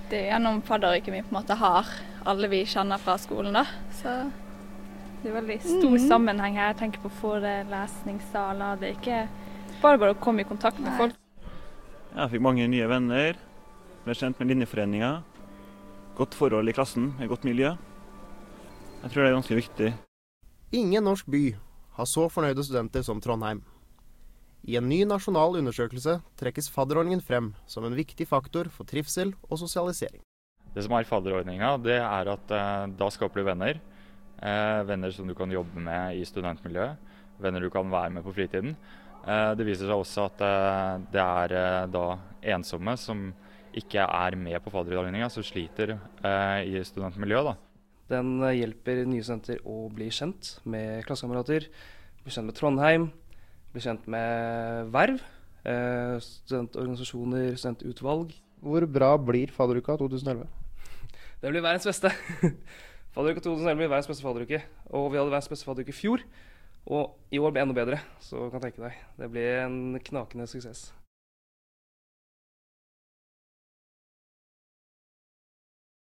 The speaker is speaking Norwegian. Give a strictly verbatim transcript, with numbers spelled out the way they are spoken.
Det er gjennom fadderuken vi på en måte har alle vi kjenner fra skolen da, så det er veldig stor mm. sammenheng her. Jeg tenker på forelesningssaler, det er ikke bare bare å komme i kontakt med Nei. folk. Jeg fikk mange nye venner, ble kjent med linjeforeninger, godt forhold i klassen, et godt miljø. Jeg tror det er ganske viktig. Ingen norsk by har så fornøyde studenter som Trondheim. I en ny nasjonal undersøkelse trekkes fadderordningen frem som en viktig faktor for trivsel og sosialisering. Det som er fadderordningen, det er at eh, da skaper du venner. Eh, venner som du kan jobbe med i studentmiljøet. Venner du kan være med på fritiden. Eh, det viser seg også at eh, det er eh, da ensomme som ikke er med på fadderordningen, som sliter eh, i studentmiljøet. Da. Den hjelper nye studenter å bli kjent med klassekamerater, bli kjent med Trondheim, bli kjent med verv, eh, studentorganisasjoner, studentutvalg. Hvor bra blir fadderuka to tusen elleve? Det blir verdens beste. Fadderuka to tusen elleve blir verdens beste fadderuke, og vi hadde verdens beste fadderuke i fjor. Og i år blir enda bedre, så kan jeg tenke deg. Det blir en knakende suksess.